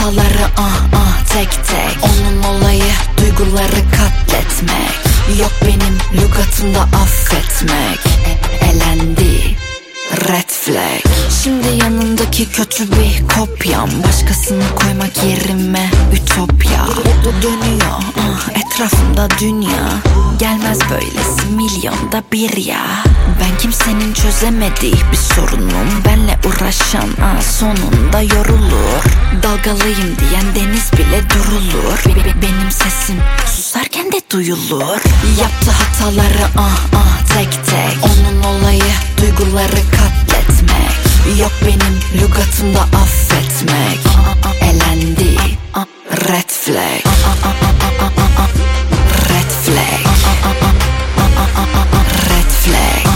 hataları tek tek. Onun olayı duyguları katletmek. Yok benim lügatımda affetmek. Elendi, red flag. Şimdi yanındaki kötü bir kopyam. Başkasını koymak yerime ütopya. Dönüyor etrafımda dünya. Gelmez böylesi milyonda bir ya. Ben kimsenin çözemediği bir sorunum. Benle uğraşan sonunda yorulur. Dalgalıyım diyen deniz bile durulur. Benim sesim susarken de duyulur. Yaptı hataları tek tek. Onun olayı duyguları katletmek. Yok benim lügatımda affetmek. Elendi, red flag. Red flag. Red flag.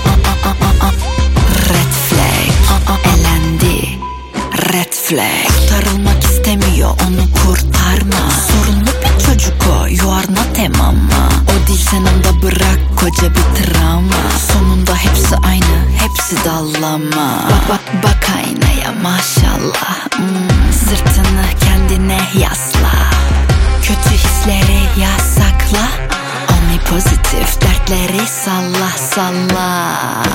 Red flag. Elendi, red flag. Kurtarılmak istemiyor, onu kurtarma. Sorunlu bir çocuk o, you are not a mama. O değil sen onda bırak koca bir travma. Sonunda hepsi aynı, hepsi dallama. Bak aynaya maşallah. Sırtını kendine yasla. Kötü hisleri yasakla. Pozitif dertleri salla salla.